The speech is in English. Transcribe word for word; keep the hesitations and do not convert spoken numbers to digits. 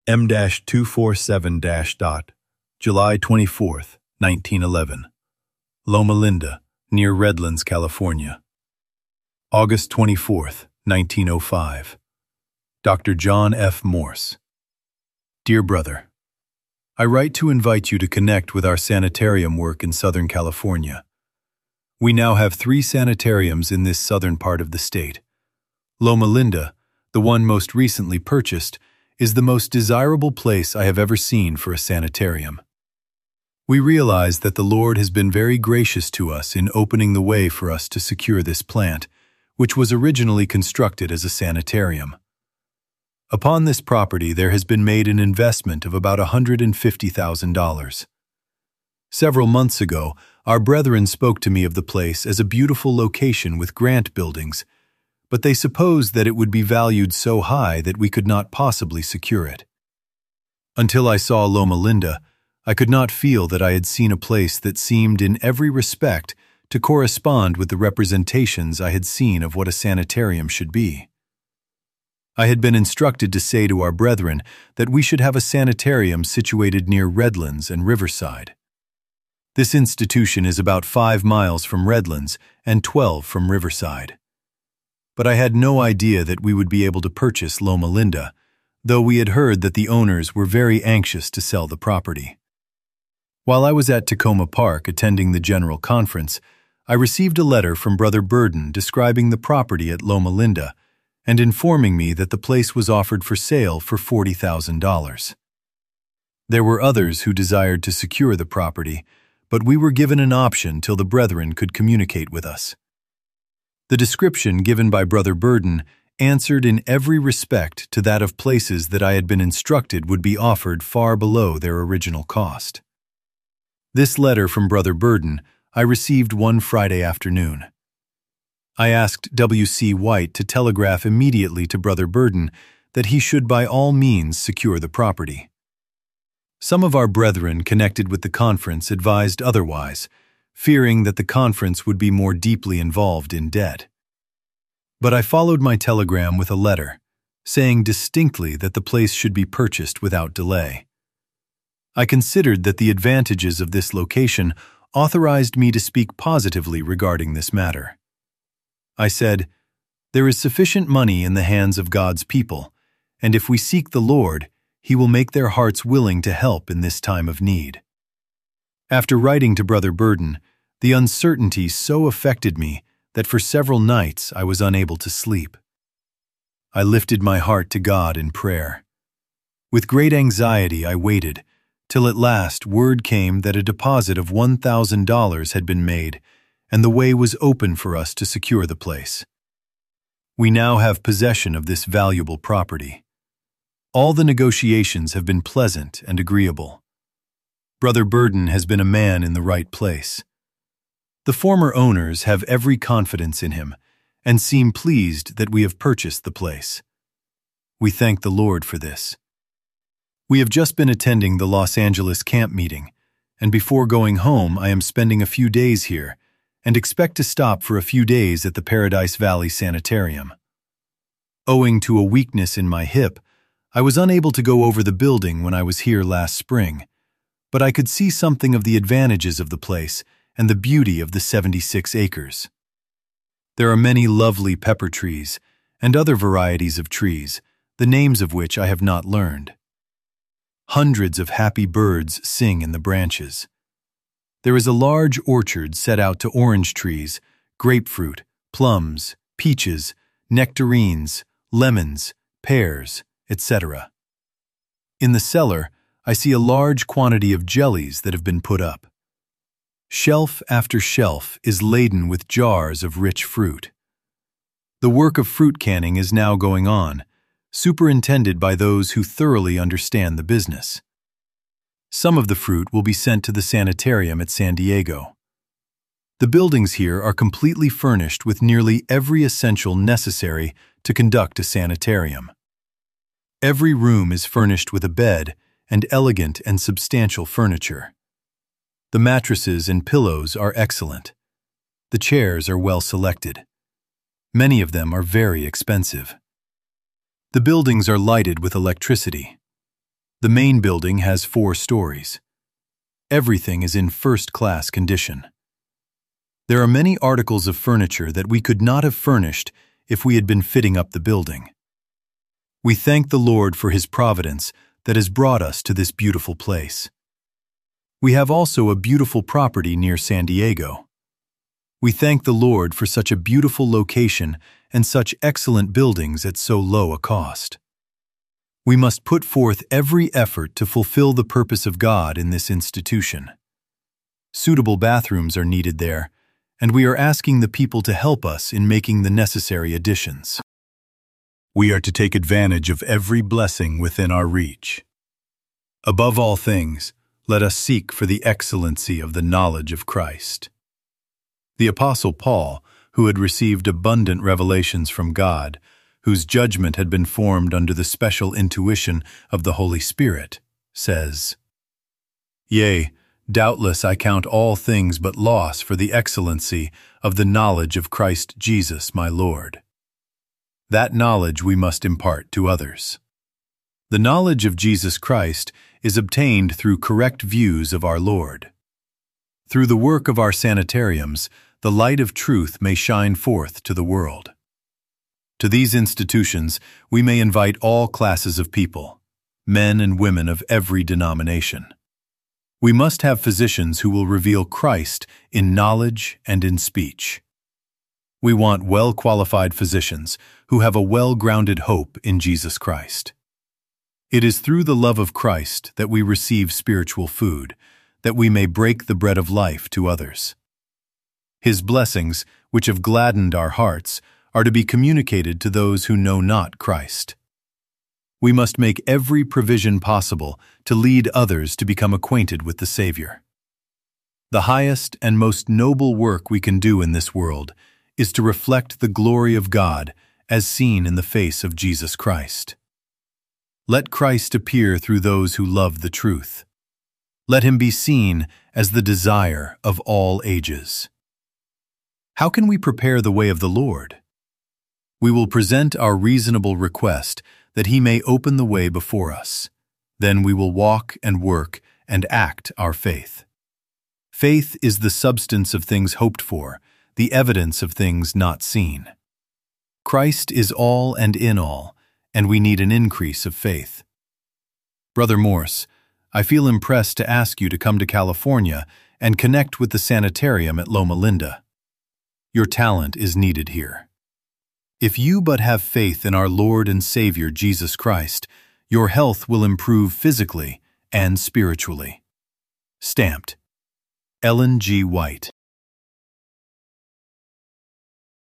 M two forty-seven dot, July twenty-fourth, nineteen eleven. Loma Linda, near Redlands, California. August twenty-fourth, nineteen oh five. Doctor John F. Morse. Dear Brother, I write to invite you to connect with our sanitarium work in Southern California. We now have three sanitariums in this southern part of the state. Loma Linda, the one most recently purchased, is the most desirable place I have ever seen for a sanitarium. We realize that the Lord has been very gracious to us in opening the way for us to secure this plant, which was originally constructed as a sanitarium. Upon this property there has been made an investment of about one hundred fifty thousand dollars. Several months ago, our brethren spoke to me of the place as a beautiful location with grant buildings, but they supposed that it would be valued so high that we could not possibly secure it. Until I saw Loma Linda, I could not feel that I had seen a place that seemed in every respect to correspond with the representations I had seen of what a sanitarium should be. I had been instructed to say to our brethren that we should have a sanitarium situated near Redlands and Riverside. This institution is about five miles from Redlands and twelve from Riverside. But I had no idea that we would be able to purchase Loma Linda, though we had heard that the owners were very anxious to sell the property. While I was at Tacoma Park attending the General Conference, I received a letter from Brother Burden describing the property at Loma Linda and informing me that the place was offered for sale for forty thousand dollars. There were others who desired to secure the property, but we were given an option till the brethren could communicate with us. The description given by Brother Burden answered in every respect to that of places that I had been instructed would be offered far below their original cost. This letter from Brother Burden I received one Friday afternoon. I asked W C White to telegraph immediately to Brother Burden that he should by all means secure the property. Some of our brethren connected with the conference advised otherwise, fearing that the conference would be more deeply involved in debt. But I followed my telegram with a letter, saying distinctly that the place should be purchased without delay. I considered that the advantages of this location authorized me to speak positively regarding this matter. I said, "There is sufficient money in the hands of God's people, and if we seek the Lord, He will make their hearts willing to help in this time of need." After writing to Brother Burden, the uncertainty so affected me that for several nights I was unable to sleep. I lifted my heart to God in prayer. With great anxiety I waited, till at last word came that a deposit of one thousand dollars had been made, and the way was open for us to secure the place. We now have possession of this valuable property. All the negotiations have been pleasant and agreeable. Brother Burden has been a man in the right place. The former owners have every confidence in him and seem pleased that we have purchased the place. We thank the Lord for this. We have just been attending the Los Angeles camp meeting, and before going home I am spending a few days here and expect to stop for a few days at the Paradise Valley Sanitarium. Owing to a weakness in my hip, I was unable to go over the building when I was here last spring, but I could see something of the advantages of the place and the beauty of the seventy-six acres. There are many lovely pepper trees and other varieties of trees, the names of which I have not learned. Hundreds of happy birds sing in the branches. There is a large orchard set out to orange trees, grapefruit, plums, peaches, nectarines, lemons, pears, et cetera. In the cellar, I see a large quantity of jellies that have been put up. Shelf after shelf is laden with jars of rich fruit. The work of fruit canning is now going on, superintended by those who thoroughly understand the business. Some of the fruit will be sent to the sanitarium at San Diego. The buildings here are completely furnished with nearly every essential necessary to conduct a sanitarium. Every room is furnished with a bed and elegant and substantial furniture. The mattresses and pillows are excellent. The chairs are well selected. Many of them are very expensive. The buildings are lighted with electricity. The main building has four stories. Everything is in first-class condition. There are many articles of furniture that we could not have furnished if we had been fitting up the building. We thank the Lord for His providence that has brought us to this beautiful place. We have also a beautiful property near San Diego. We thank the Lord for such a beautiful location and such excellent buildings at so low a cost. We must put forth every effort to fulfill the purpose of God in this institution. Suitable bathrooms are needed there, and we are asking the people to help us in making the necessary additions. We are to take advantage of every blessing within our reach. Above all things, let us seek for the excellency of the knowledge of Christ. The Apostle Paul, who had received abundant revelations from God, whose judgment had been formed under the special intuition of the Holy Spirit, says, "Yea, doubtless I count all things but loss for the excellency of the knowledge of Christ Jesus my Lord." That knowledge we must impart to others. The knowledge of Jesus Christ is obtained through correct views of our Lord. Through the work of our sanitariums, the light of truth may shine forth to the world. To these institutions, we may invite all classes of people, men and women of every denomination. We must have physicians who will reveal Christ in knowledge and in speech. We want well-qualified physicians who have a well-grounded hope in Jesus Christ. It is through the love of Christ that we receive spiritual food, that we may break the bread of life to others. His blessings, which have gladdened our hearts, are to be communicated to those who know not Christ. We must make every provision possible to lead others to become acquainted with the Savior. The highest and most noble work we can do in this world is to reflect the glory of God as seen in the face of Jesus Christ. Let Christ appear through those who love the truth. Let Him be seen as the desire of all ages. How can we prepare the way of the Lord? We will present our reasonable request that He may open the way before us. Then we will walk and work and act our faith. Faith is the substance of things hoped for, the evidence of things not seen. Christ is all and in all, and we need an increase of faith. Brother Morse, I feel impressed to ask you to come to California and connect with the sanitarium at Loma Linda. Your talent is needed here. If you but have faith in our Lord and Savior Jesus Christ, your health will improve physically and spiritually. Stamped, Ellen G. White.